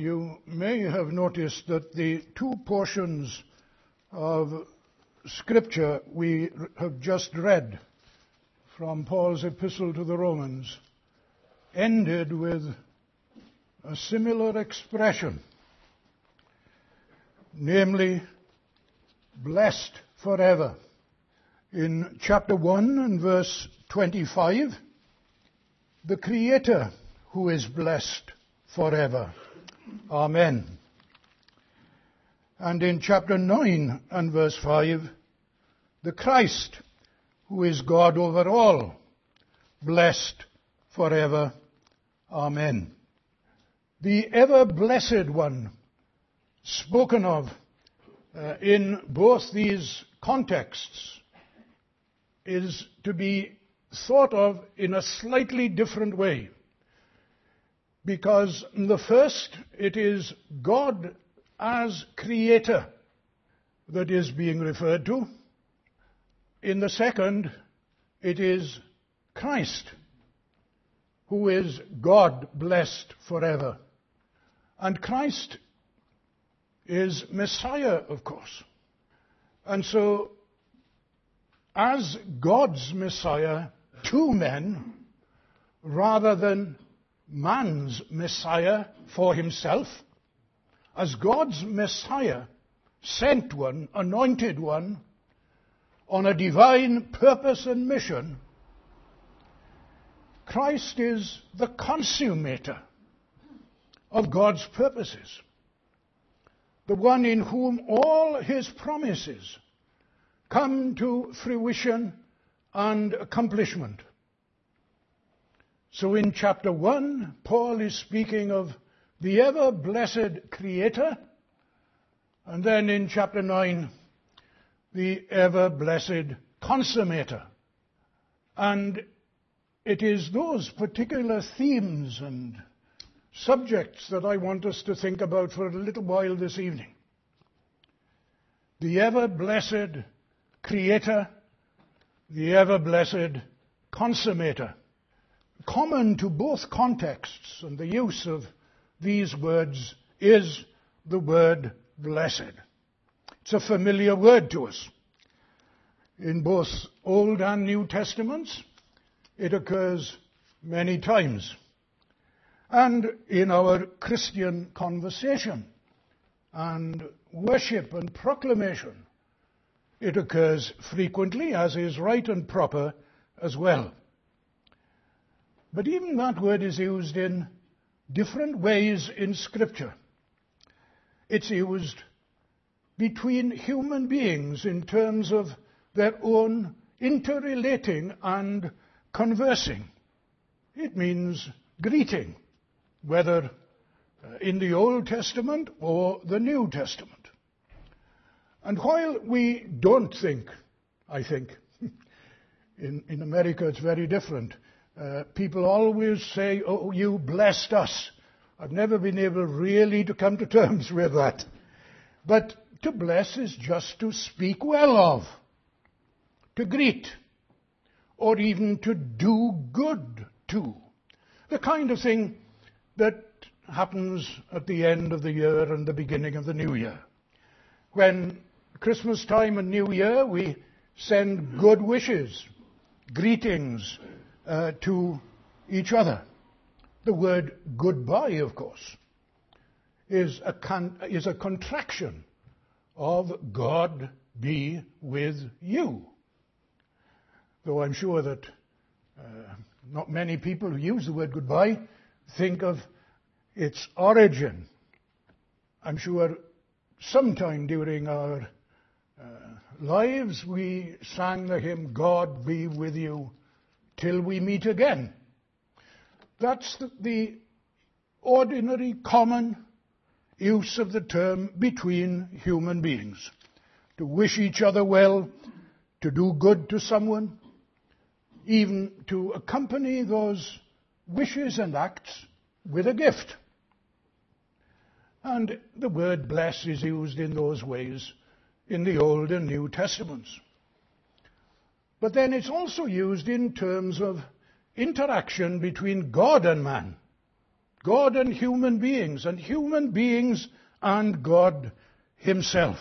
You may have noticed that the two portions of Scripture we have just read from Paul's epistle to the Romans ended with a similar expression, namely, blessed forever. In chapter 1 and verse 25, the Creator who is blessed forever. Amen. And in chapter 9 and verse 5, the Christ who is God over all, blessed forever. Amen. The ever-blessed one spoken of in both these contexts is to be thought of in a slightly different way. Because in the first, it is God as Creator that is being referred to. In the second, it is Christ, who is God blessed forever. And Christ is Messiah, of course. And so, as God's Messiah to men, rather than man's Messiah for himself, as God's Messiah, sent one, anointed one, on a divine purpose and mission, Christ is the consummator of God's purposes, the one in whom all his promises come to fruition and accomplishment. So in chapter 1, Paul is speaking of the ever-blessed Creator, and then in chapter 9, the ever-blessed Consummator. And it is those particular themes and subjects that I want us to think about for a little while this evening. The ever-blessed Creator, the ever-blessed Consummator. Common to both contexts and the use of these words is the word blessed. It's a familiar word to us. In both Old and New Testaments, it occurs many times. And in our Christian conversation and worship and proclamation, it occurs frequently, as is right and proper as well. But even that word is used in different ways in Scripture. It's used between human beings in terms of their own interrelating and conversing. It means greeting, whether in the Old Testament or the New Testament. And while we don't think, I think, in America it's very different, people always say, oh, you blessed us. I've never been able really to come to terms with that. But to bless is just to speak well of, to greet, or even to do good to. The kind of thing that happens at the end of the year and the beginning of the new year. When Christmas time and New Year, we send good wishes, greetings to each other. The word goodbye, of course, is a contraction of God be with you. Though I'm sure that not many people who use the word goodbye think of its origin. I'm sure sometime during our lives we sang the hymn, God be with you till we meet again. That's the ordinary, common use of the term between human beings. To wish each other well, to do good to someone, even to accompany those wishes and acts with a gift. And the word bless is used in those ways in the Old and New Testaments. But then it's also used in terms of interaction between God and man. God and human beings and God himself,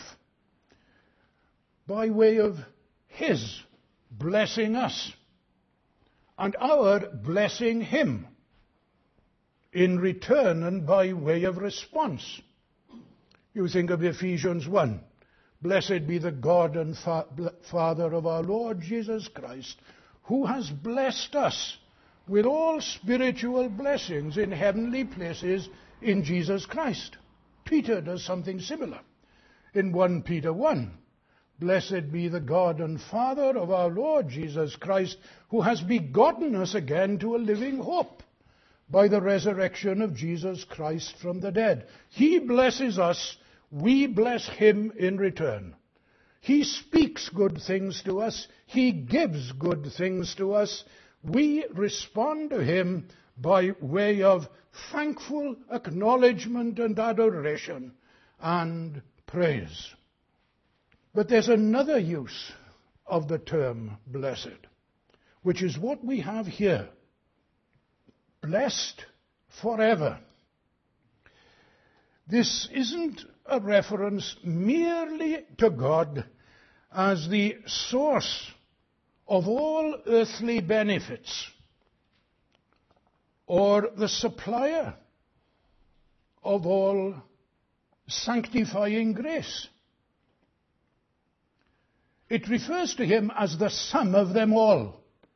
by way of his blessing us and our blessing him in return and by way of response. You think of Ephesians 1. Blessed be the God and Father of our Lord Jesus Christ, who has blessed us with all spiritual blessings in heavenly places in Jesus Christ. Peter does something similar in 1 Peter 1. Blessed be the God and Father of our Lord Jesus Christ, who has begotten us again to a living hope by the resurrection of Jesus Christ from the dead. He blesses us, we bless him in return. He speaks good things to us, he gives good things to us. We respond to him by way of thankful acknowledgement and adoration and praise. But there's another use of the term blessed, which is what we have here. Blessed forever. This isn't a reference merely to God as the source of all earthly benefits, or the supplier of all sanctifying grace. It refers to him as the sum of them all.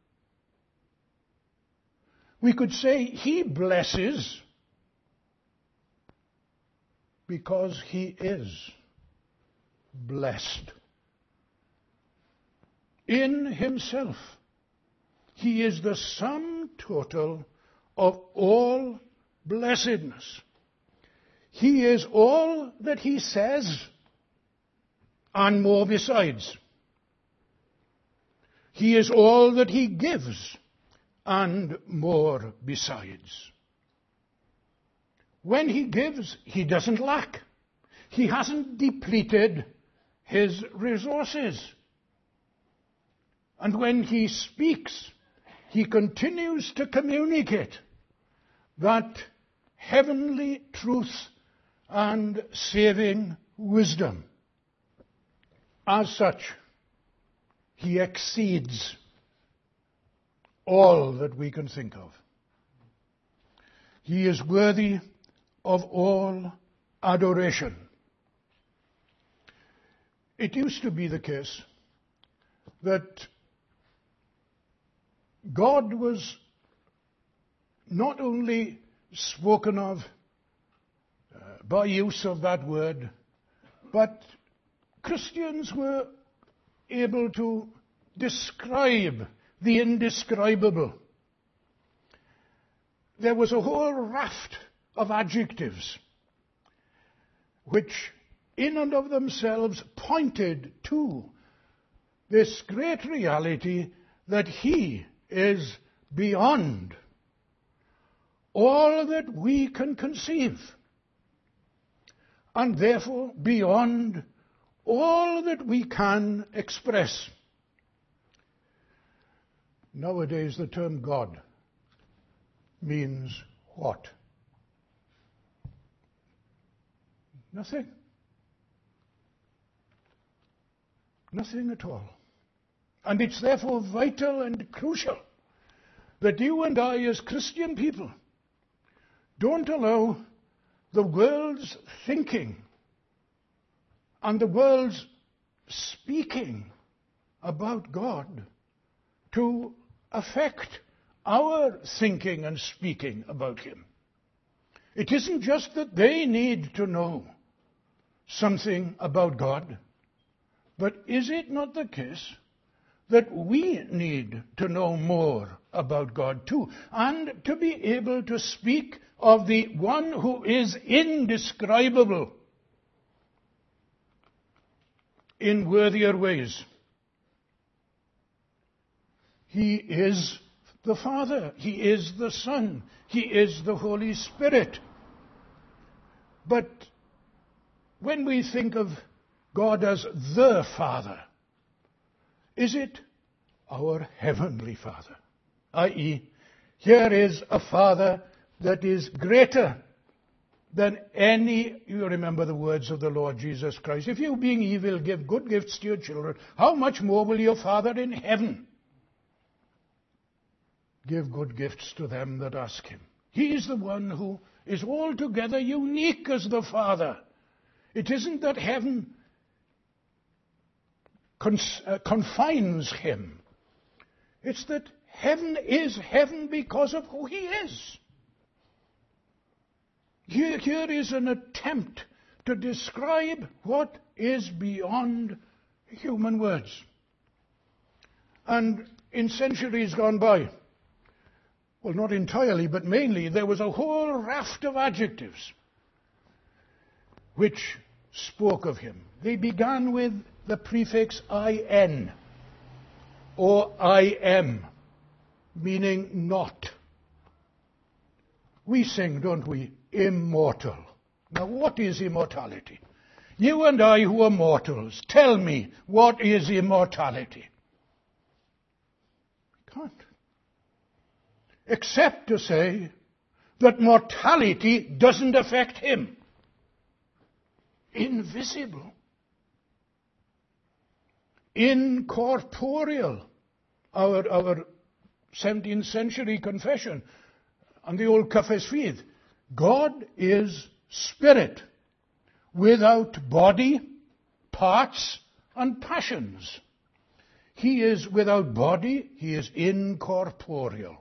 We could say he blesses because he is blessed. In himself, he is the sum total of all blessedness. He is all that he says, and more besides. He is all that he gives, and more besides. When he gives, he doesn't lack. He hasn't depleted his resources. And when he speaks, he continues to communicate that heavenly truth and saving wisdom. As such, he exceeds all that we can think of. He is worthy of all adoration. It used to be the case that God was not only spoken of by use of that word, but Christians were able to describe the indescribable. There was a whole raft of adjectives which in and of themselves pointed to this great reality that he is beyond all that we can conceive, and therefore beyond all that we can express. Nowadays, the term God means what? Nothing. Nothing at all. And it's therefore vital and crucial that you and I, as Christian people, don't allow the world's thinking and the world's speaking about God to affect our thinking and speaking about him. It isn't just that they need to know something about God, but is it not the case that we need to know more about God too, and to be able to speak of the one who is indescribable in worthier ways? He is the Father, he is the Son, he is the Holy Spirit. But when we think of God as the Father, is it our Heavenly Father? I.e., here is a Father that is greater than any. You remember the words of the Lord Jesus Christ. If you, being evil, give good gifts to your children, how much more will your Father in heaven give good gifts to them that ask him? He is the one who is altogether unique as the Father. It isn't that heaven confines him. It's that heaven is heaven because of who he is. Here is an attempt to describe what is beyond human words. And in centuries gone by, well, not entirely, but mainly, there was a whole raft of adjectives which spoke of him. They began with the prefix in or im, meaning not. We sing, don't we, immortal. Now, what is immortality? You and I who are mortals, tell me, what is immortality? Can't. Except to say that mortality doesn't affect him. Invisible. Incorporeal. Our 17th century confession on the old Cafes Feed. God is spirit, without body, parts, and passions. He is without body, he is incorporeal.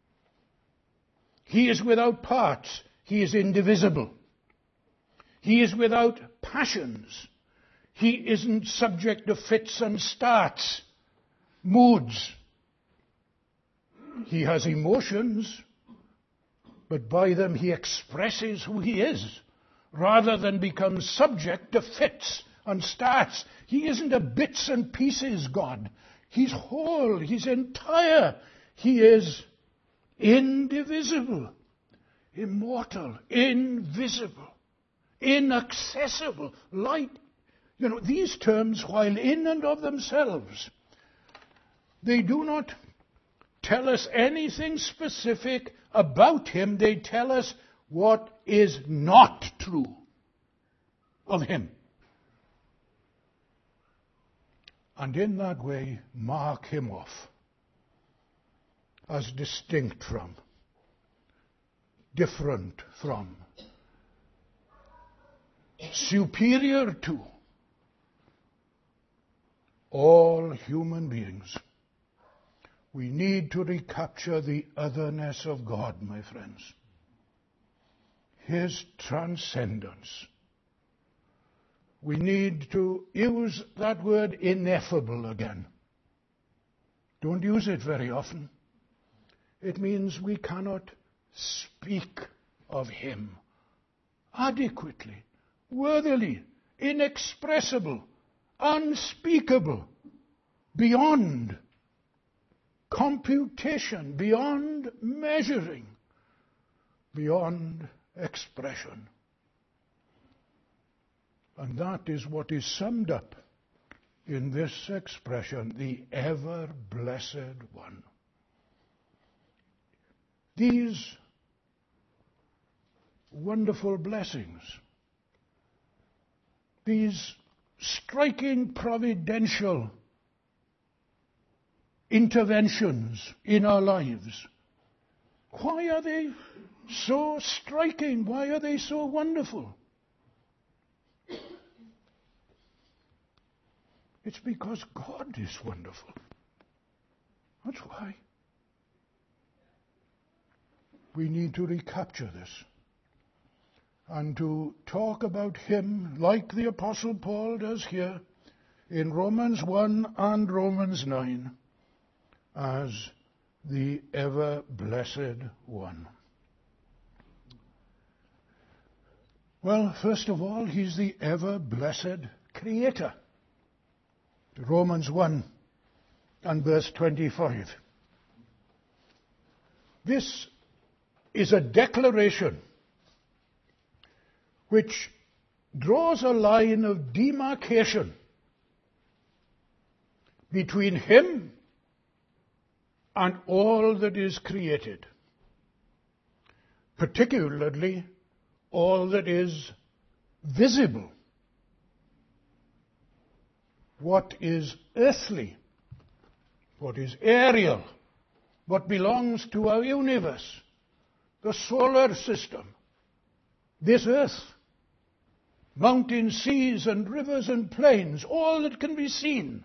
He is without parts, he is indivisible. He is without passions. He isn't subject to fits and starts, moods. He has emotions, but by them he expresses who he is, rather than become subject to fits and starts. He isn't a bits and pieces God. He's whole, he's entire. He is indivisible, immortal, invisible, inaccessible, light. You know, these terms, while in and of themselves, they do not tell us anything specific about him. They tell us what is not true of him. And in that way, mark him off as distinct from, different from, superior to all human beings. We need to recapture the otherness of God, my friends. His transcendence. We need to use that word ineffable again. Don't use it very often. It means we cannot speak of him adequately, worthily, inexpressible, unspeakable, beyond computation, beyond measuring, beyond expression. And that is what is summed up in this expression, the ever-blessed one. These wonderful blessings, these striking providential interventions in our lives, why are they so striking? Why are they so wonderful? It's because God is wonderful. That's why. We need to recapture this and to talk about him like the Apostle Paul does here in Romans 1 and Romans 9 as the ever-blessed one. Well, first of all, he's the ever-blessed Creator. Romans 1 and verse 25. This is a declaration which draws a line of demarcation between him and all that is created. particularly all that is visible. What is earthly, what is aerial, what belongs to our universe, the solar system, this earth, mountains, seas and rivers and plains, all that can be seen.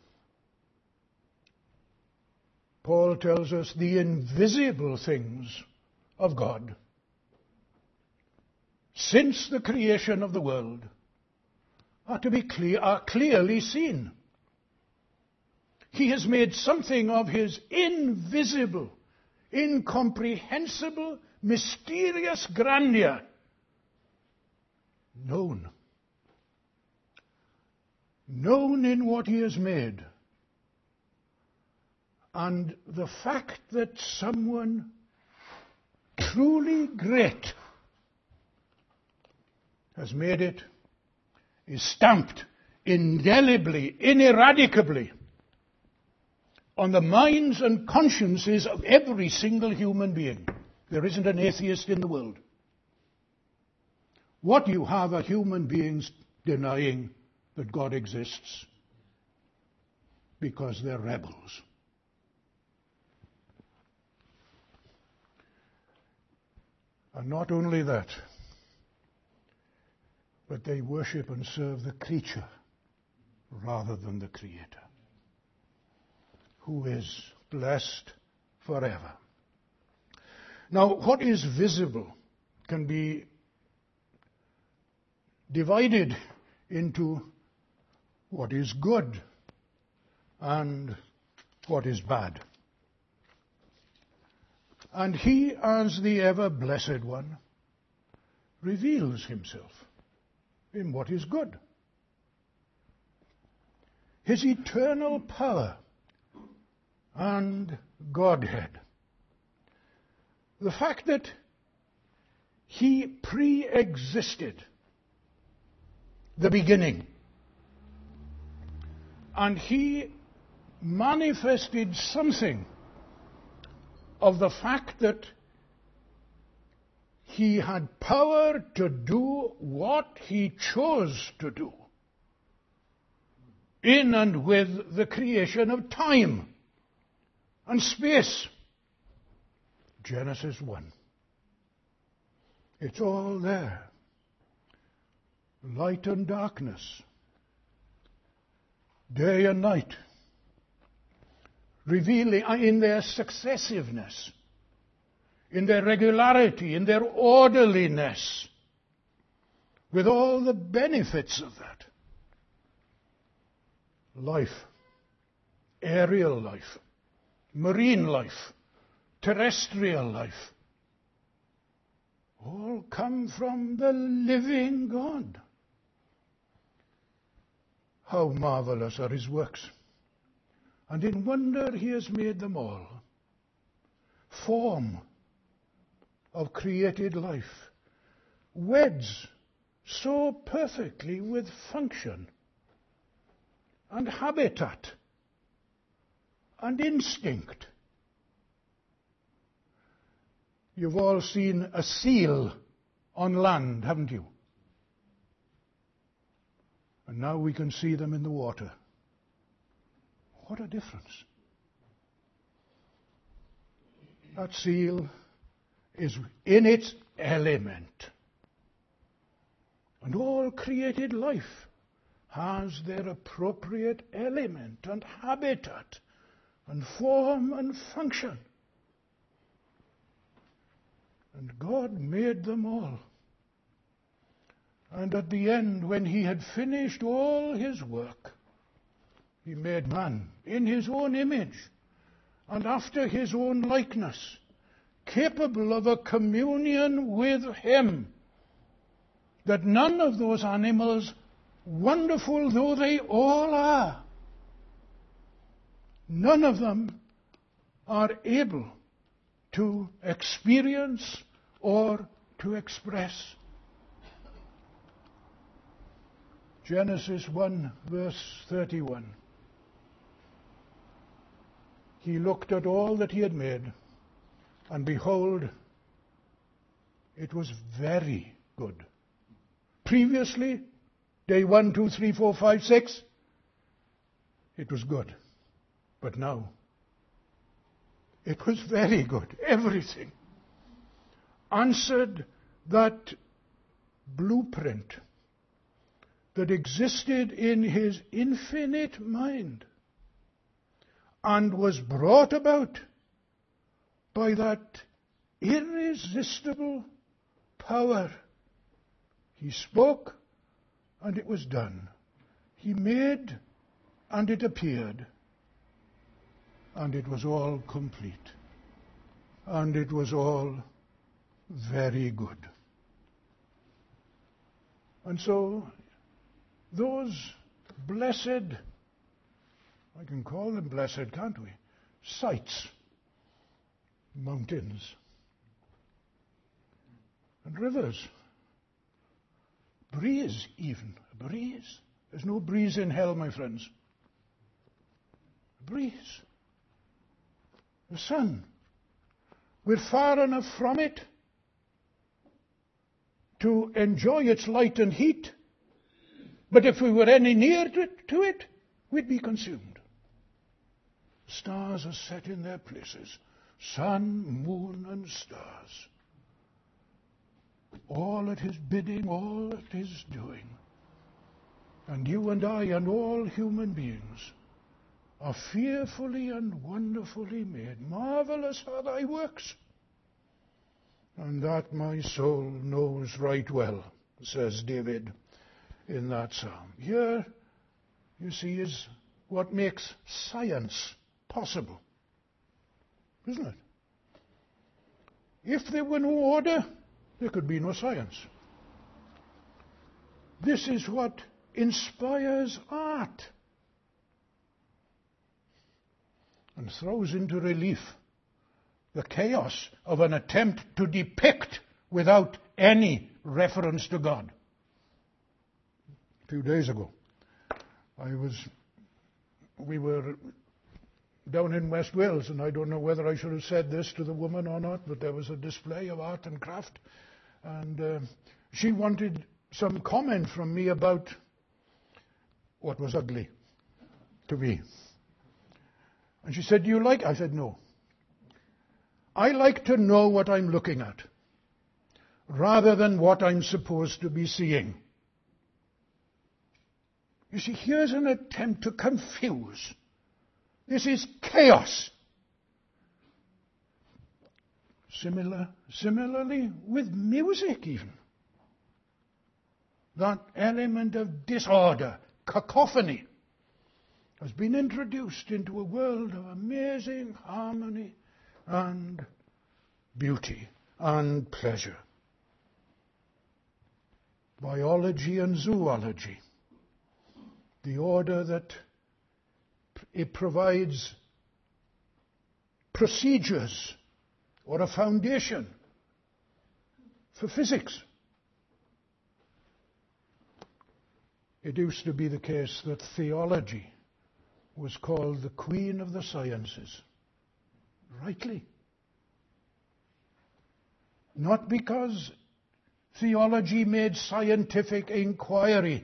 Paul tells us the invisible things of God, since the creation of the world, are clearly seen. He has made something of his invisible, incomprehensible, mysterious grandeur known. Known in what he has made. And the fact that someone truly great has made it is stamped indelibly, ineradicably on the minds and consciences of every single human being. There isn't an atheist in the world. What you have are human beings denying that God exists because they're rebels. And not only that, but they worship and serve the creature rather than the Creator, who is blessed forever. Now, what is visible can be divided into what is good and what is bad. And he, as the ever-blessed one, reveals himself in what is good. His eternal power and Godhead. The fact that he pre-existed the beginning, and he manifested something of the fact that he had power to do what he chose to do in and with the creation of time and space. Genesis 1. It's all there. Light and darkness, day and night, revealing in their successiveness, in their regularity, in their orderliness, with all the benefits of that. Life, aerial life, marine life, terrestrial life, all come from the living God. How marvelous are his works! And in wonder he has made them all. Form of created life weds so perfectly with function and habitat and instinct. You've all seen a seal on land, haven't you? And now we can see them in the water. What a difference. That seal is in its element. And all created life has their appropriate element and habitat and form and function. And God made them all. And at the end, when he had finished all his work, he made man in his own image and after his own likeness, capable of a communion with him, that none of those animals, wonderful though they all are, none of them are able to experience or to express. Genesis 1, verse 31. He looked at all that he had made, and behold, It was very good. Previously, day 1, 2, 3, 4, 5, 6, it was good. But now, it was very good. Everything answered that blueprint that existed in his infinite mind and was brought about by that irresistible power. He spoke, and it was done. He made, and it appeared. And it was all complete. And it was all very good. And so, those blessed, I can call them blessed, can't we? Sights, mountains, and rivers. Breeze, even. A breeze. There's no breeze in hell, my friends. A breeze. The sun. We're far enough from it to enjoy its light and heat, but if we were any near to it, we'd be consumed. Stars are set in their places. Sun, moon, and stars. All at his bidding, all at his doing. And you and I and all human beings are fearfully and wonderfully made. Marvelous are thy works. And that my soul knows right well, says David in that psalm. Here, you see, is what makes science possible. Isn't it? If there were no order, there could be no science. This is what inspires art and throws into relief the chaos of an attempt to depict without any reference to God. A few days ago, we were down in West Wales, and I don't know whether I should have said this to the woman or not, but there was a display of art and craft, and she wanted some comment from me about what was ugly to me. And she said, "Do you like?" I said, "No. I like to know what I'm looking at, rather than what I'm supposed to be seeing." You see, here's an attempt to confuse. This is chaos. Similarly with music even. That element of disorder, cacophony, has been introduced into a world of amazing harmony and beauty and pleasure. Biology and zoology, the order that it provides procedures or a foundation for physics. It used to be the case that theology was called the queen of the sciences. Rightly. Not because theology made scientific inquiry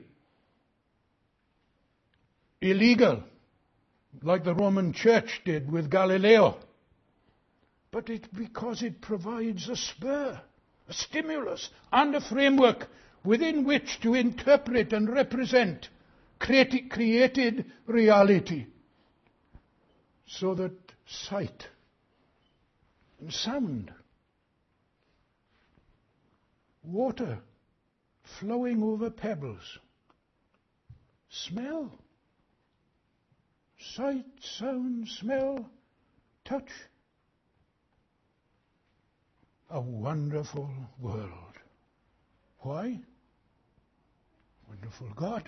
illegal, like the Roman Church did with Galileo, but because it provides a spur, a stimulus, and a framework within which to interpret and represent created reality, so that sight and sound, water flowing over pebbles, smell, sight, sound, smell, touch, a wonderful world. Why? Wonderful God.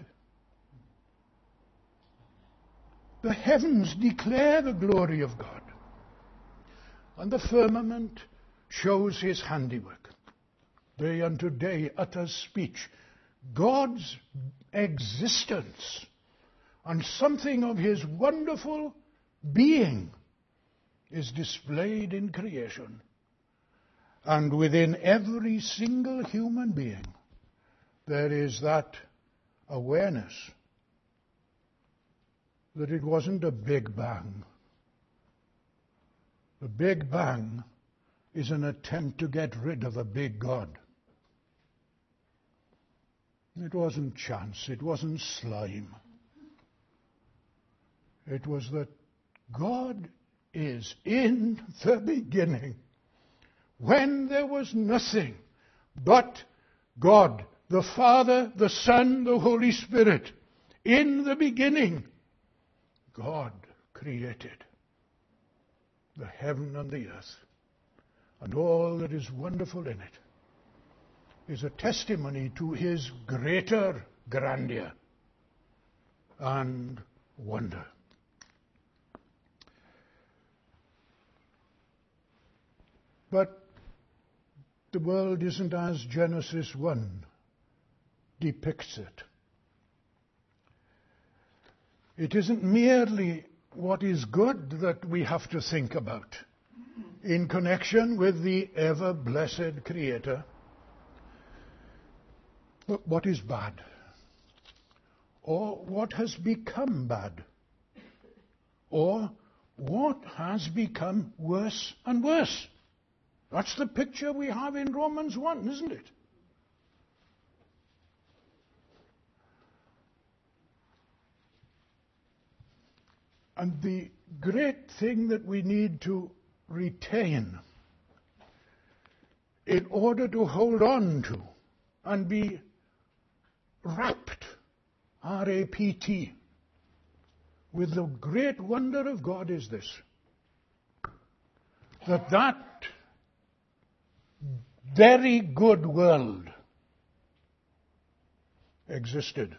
The heavens declare the glory of God, and the firmament shows his handiwork. Day unto day utters speech. God's existence and something of his wonderful being is displayed in creation. And within every single human being, there is that awareness that it wasn't a big bang. The Big Bang is an attempt to get rid of a big God. It wasn't chance. It wasn't slime. It was that God is in the beginning, when there was nothing but God, the Father, the Son, the Holy Spirit. In the beginning, God created the heaven and the earth, and all that is wonderful in it is a testimony to his greater grandeur and wonder. But the world isn't as Genesis 1 depicts it. It isn't merely what is good that we have to think about in connection with the ever-blessed Creator, but what is bad, or what has become bad, or what has become worse and worse. That's the picture we have in Romans 1, isn't it? And the great thing that we need to retain in order to hold on to and be rapt, R-A-P-T, with the great wonder of God is this, that very good world existed.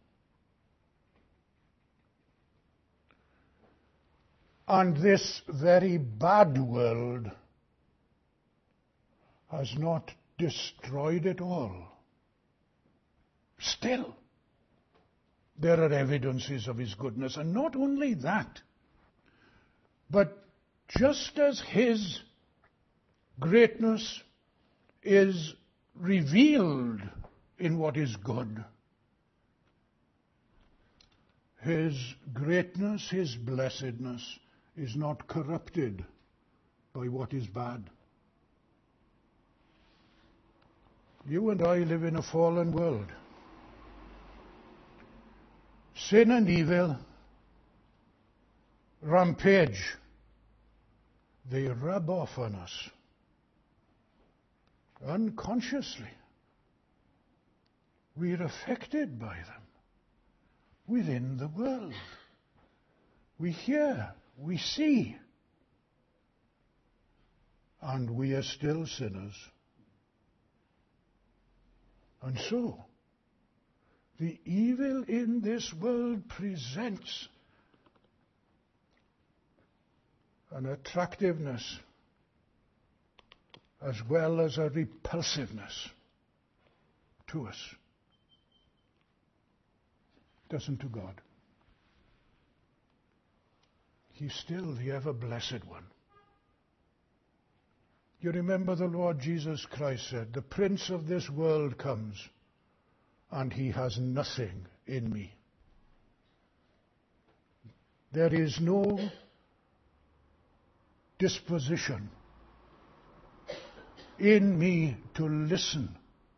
And this very bad world has not destroyed it all. Still, there are evidences of his goodness. And not only that, but just as his greatness is revealed in what is good, his greatness, his blessedness, is not corrupted by what is bad. You and I live in a fallen world. Sin and evil rampage. They rub off on us unconsciously. We're affected by them within the world. We hear, we see, and we are still sinners. And so, the evil in this world presents an attractiveness as well as a repulsiveness to us. Doesn't to God. He's still the ever-blessed one. You remember the Lord Jesus Christ said, "The prince of this world comes, and he has nothing in me." There is no disposition in me to listen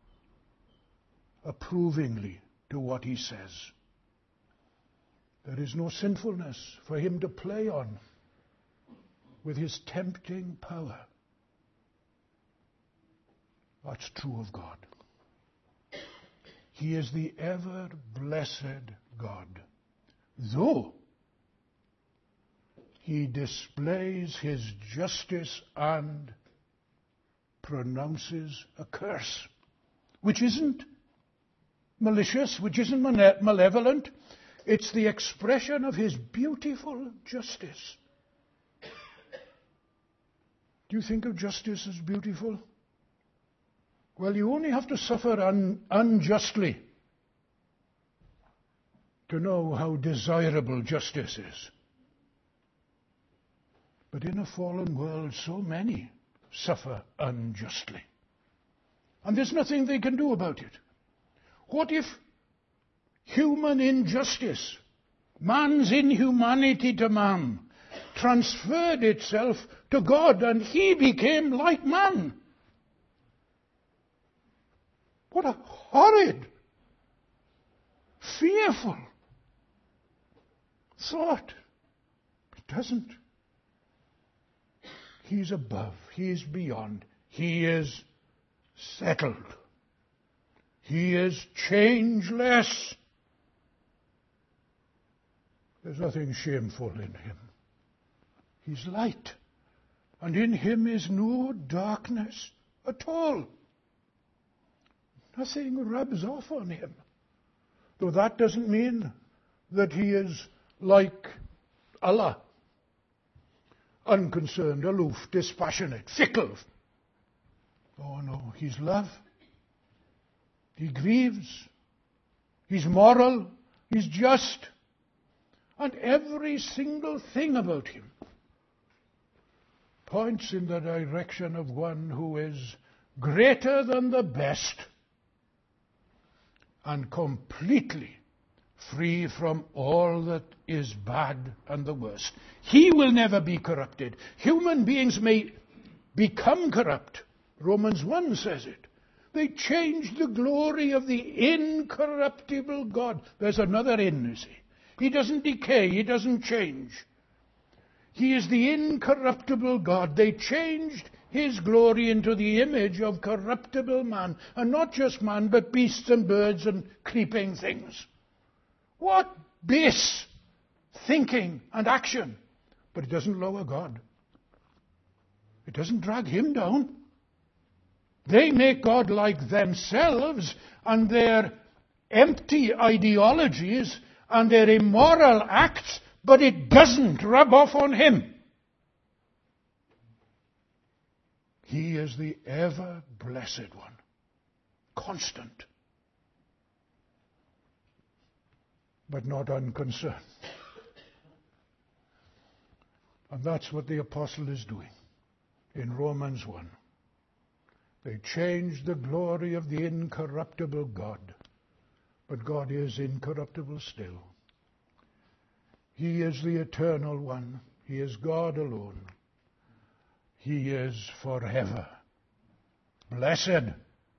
approvingly to what he says. There is no sinfulness for him to play on with his tempting power. That's true of God. He is the ever-blessed God, though he displays his justice and pronounces a curse, which isn't malicious, which isn't malevolent. It's the expression of his beautiful justice. Do you think of justice as beautiful? Well, you only have to suffer unjustly to know how desirable justice is. But in a fallen world, so many suffer unjustly. And there's nothing they can do about it. What if human injustice, man's inhumanity to man, transferred itself to God and he became like man? What a horrid, fearful thought. It doesn't. He's above. He's beyond. He is settled. He is changeless. There's nothing shameful in him. He's light, and in him is no darkness at all. Nothing rubs off on him. Though that doesn't mean that he is like Allah, unconcerned, aloof, dispassionate, fickle. Oh no, he's love. He grieves. He's moral. He's just. And every single thing about him points in the direction of one who is greater than the best and completely free from all that is bad and the worst. He will never be corrupted. Human beings may become corrupt. Romans 1 says it. They change the glory of the incorruptible God. There's another in, you see. He doesn't decay. He doesn't change. He is the incorruptible God. They changed his glory into the image of corruptible man. And not just man, but beasts and birds and creeping things. What base thinking and action. But it doesn't lower God. It doesn't drag him down. They make God like themselves and their empty ideologies and their immoral acts, but it doesn't rub off on him. He is the ever-blessed one, constant, but not unconcerned. And that's what the apostle is doing in Romans 1. They changed the glory of the incorruptible God, but God is incorruptible still. He is the eternal one. He is God alone. He is forever blessed.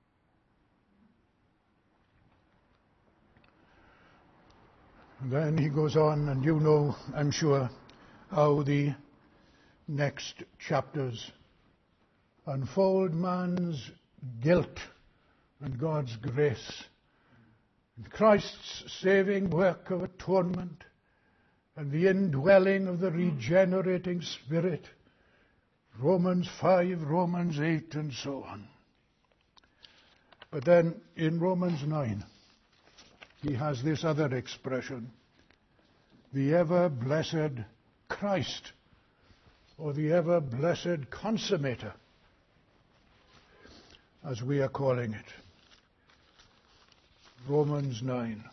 Then he goes on, and you know, I'm sure, how the next chapters unfold man's guilt and God's grace, and Christ's saving work of atonement, and the indwelling of the regenerating Spirit, Romans 5, Romans 8, and so on. But then in Romans 9, he has this other expression, the ever-blessed Christ, or the ever-blessed consummator, as we are calling it. Romans 9.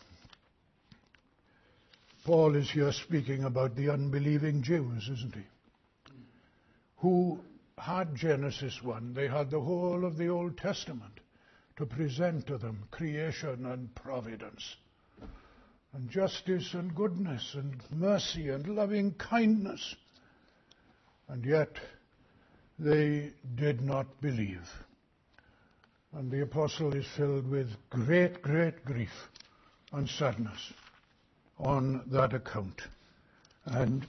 Paul is here speaking about the unbelieving Jews, isn't he? Who had Genesis 1. They had the whole of the Old Testament to present to them, creation and providence, and justice and goodness and mercy and loving kindness. And yet they did not believe. And the apostle is filled with great, great grief and sadness on that account. And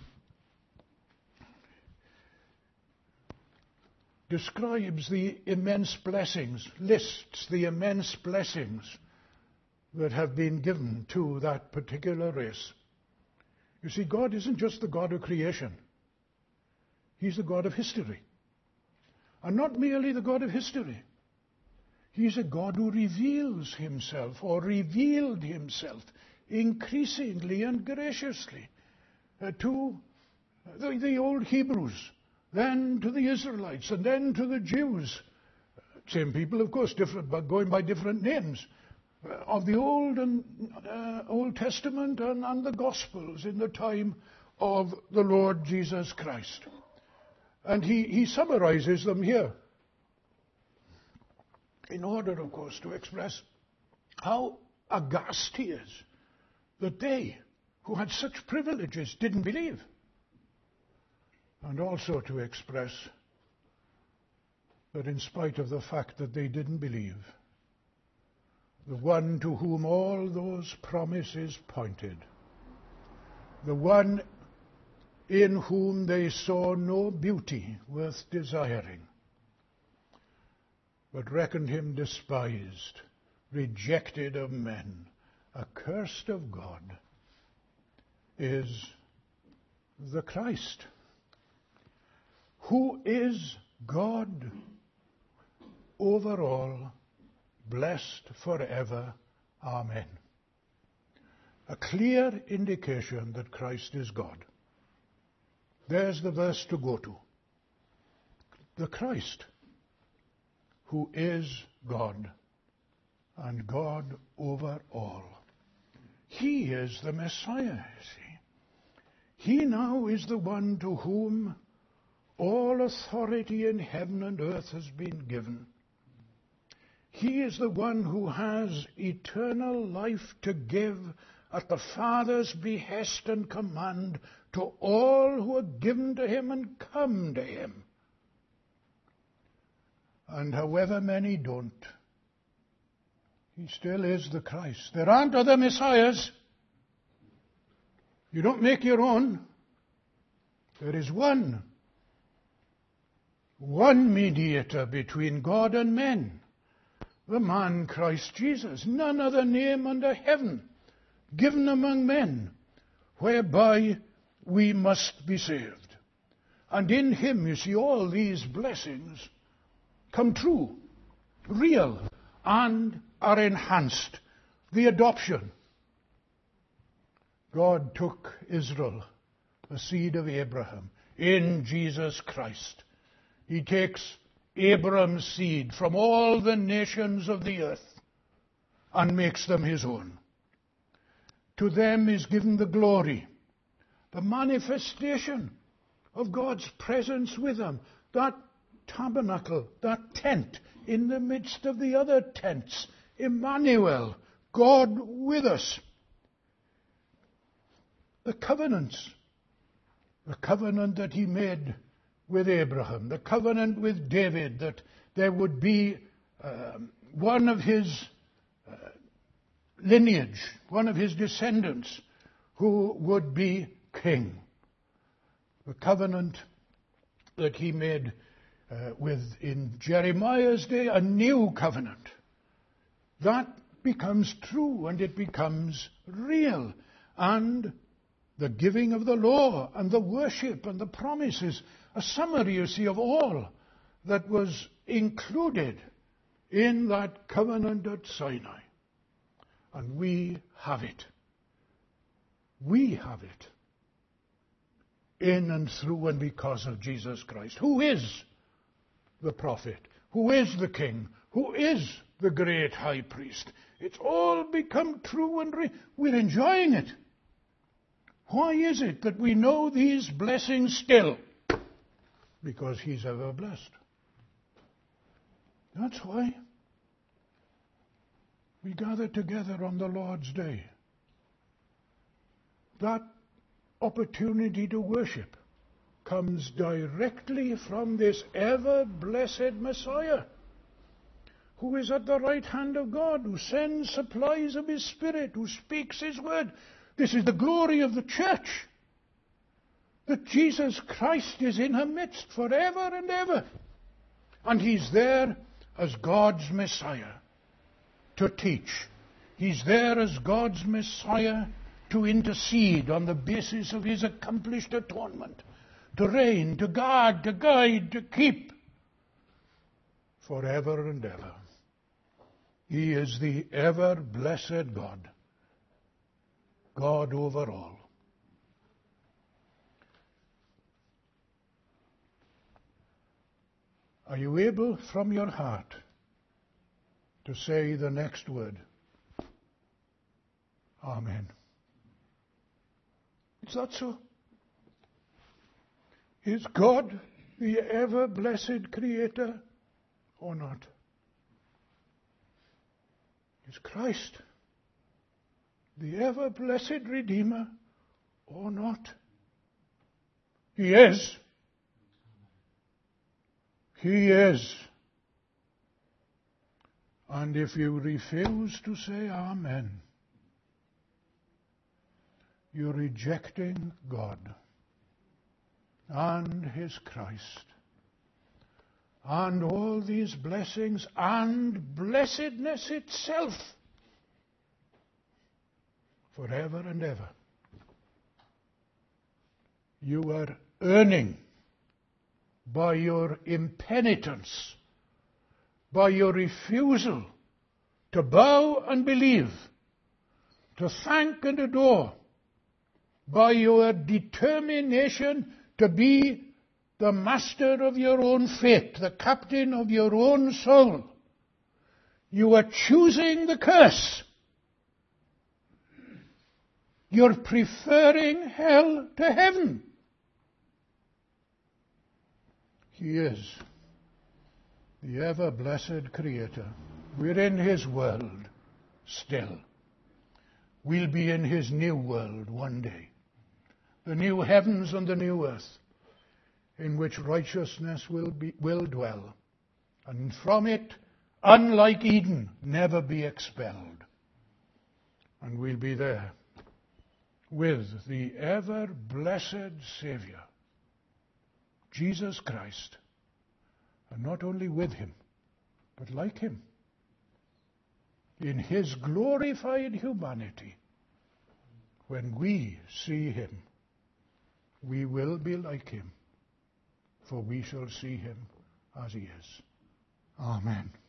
describes the immense blessings, lists the immense blessings that have been given to that particular race. You see, God isn't just the God of creation. He's the God of history. And not merely the God of history. He's a God who reveals himself, or revealed himself, increasingly and graciously to the old Hebrews, then to the Israelites, and then to the Jews. Same people, of course, different, but going by different names, of the Old Testament and the Gospels in the time of the Lord Jesus Christ. And he summarizes them here in order, of course, to express how aghast he is that they, who had such privileges, didn't believe. And also to express that in spite of the fact that they didn't believe, the one to whom all those promises pointed, the one in whom they saw no beauty worth desiring, but reckoned him despised, rejected of men, accursed of God, is the Christ, who is God over all, blessed forever. Amen. A clear indication that Christ is God. There's the verse to go to. The Christ, who is God, and God over all. He is the Messiah, you see. He now is the one to whom all authority in heaven and earth has been given. He is the one who has eternal life to give at the Father's behest and command to all who are given to him and come to him. And however many don't, he still is the Christ. There aren't other messiahs. You don't make your own. There is one mediator between God and men, the man Christ Jesus. None other name under heaven given among men whereby we must be saved. And in him, you see, all these blessings come true, real, and are enhanced. The adoption. God took Israel, the seed of Abraham, in Jesus Christ. He takes Abraham's seed from all the nations of the earth and makes them his own. To them is given the glory, the manifestation of God's presence with them, that tabernacle, that tent in the midst of the other tents, Emmanuel, God with us. The covenants, the covenant that he made with Abraham, the covenant with David, that there would be one of his lineage, one of his descendants, who would be king. The covenant that he made in Jeremiah's day, a new covenant. That becomes true and it becomes real. And the giving of the law and the worship and the promises, a summary, you see, of all that was included in that covenant at Sinai. And we have it. We have it. In and through and because of Jesus Christ, who is the prophet, who is the king, who is the great high priest. It's all become true and we're enjoying it. Why is it that we know these blessings still? Because he's ever blessed. That's why we gather together on the Lord's Day. That opportunity to worship comes directly from this ever-blessed Messiah, who is at the right hand of God, who sends supplies of his Spirit, who speaks his word. This is the glory of the church, that Jesus Christ is in her midst forever and ever. And he's there as God's Messiah to teach. He's there as God's Messiah to intercede on the basis of his accomplished atonement, to reign, to guard, to guide, to keep forever and ever. He is the ever-blessed God, God over all. Are you able from your heart to say the next word? Amen. Is that so? Is God the ever-blessed Creator or not? Is Christ the ever-blessed Redeemer or not? He is. He is. And if you refuse to say Amen, you're rejecting God and His Christ and all these blessings and blessedness itself forever and ever. You are earning by your impenitence, by your refusal to bow and believe, to thank and adore, by your determination to be the master of your own fate, the captain of your own soul. You are choosing the curse. You're preferring hell to heaven. He is the ever-blessed Creator. We're in His world still. We'll be in His new world one day. The new heavens and the new earth, in which righteousness will dwell, and from it, unlike Eden, never be expelled. And we'll be there with the ever-blessed Savior, Jesus Christ, and not only with Him, but like Him. In His glorified humanity, when we see Him, we will be like Him, for we shall see Him as He is. Amen.